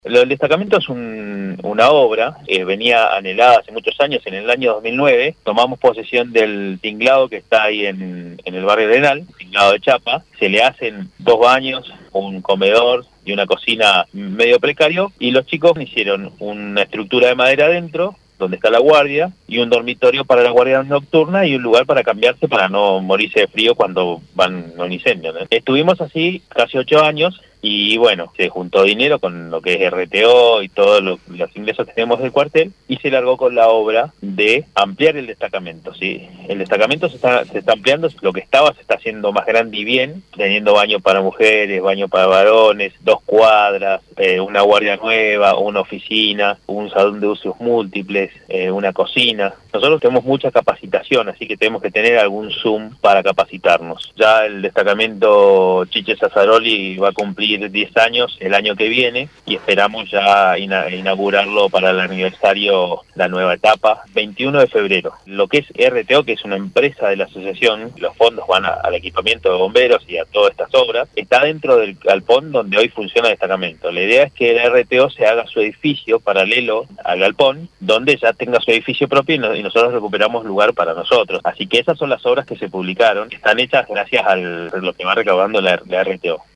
El destacamento es una obra que venía anhelada hace muchos años. En el año 2009 tomamos posesión del tinglado que está ahí en el barrio Arenal, tinglado de chapa. Se le hacen 2 baños, un comedor y una cocina medio precario, y los chicos hicieron una estructura de madera adentro, donde está la guardia, y un dormitorio para la guardia nocturna y un lugar para cambiarse para no morirse de frío cuando van a un incendio, ¿no? Estuvimos así casi 8 años y bueno, se juntó dinero con lo que es RTO y todos los ingresos que tenemos del cuartel, y se largó con la obra de ampliar el destacamento, ¿sí? El destacamento se está ampliando, lo que estaba se está haciendo más grande y bien, teniendo baño para mujeres, baño para varones, 2 cuadras, una guardia nueva, una oficina, un salón de usos múltiples, una cocina. Nosotros tenemos mucha capacitación, así que tenemos que tener algún Zoom para capacitarnos. Ya el destacamento Chiche Sassaroli va a cumplir 10 años el año que viene y esperamos ya inaugurarlo para el aniversario, la nueva etapa, 21 de febrero. Lo que es RTO, que es una empresa de la asociación, los fondos van al equipamiento de bomberos y a todas estas obras, está dentro del galpón donde hoy funciona el destacamento. La idea es que el RTO se haga su edificio paralelo al galpón, donde ya tenga su edificio propio y nosotros recuperamos lugar para nosotros. Así que esas son las obras que se publicaron, están hechas gracias a lo que va recaudando la RTO.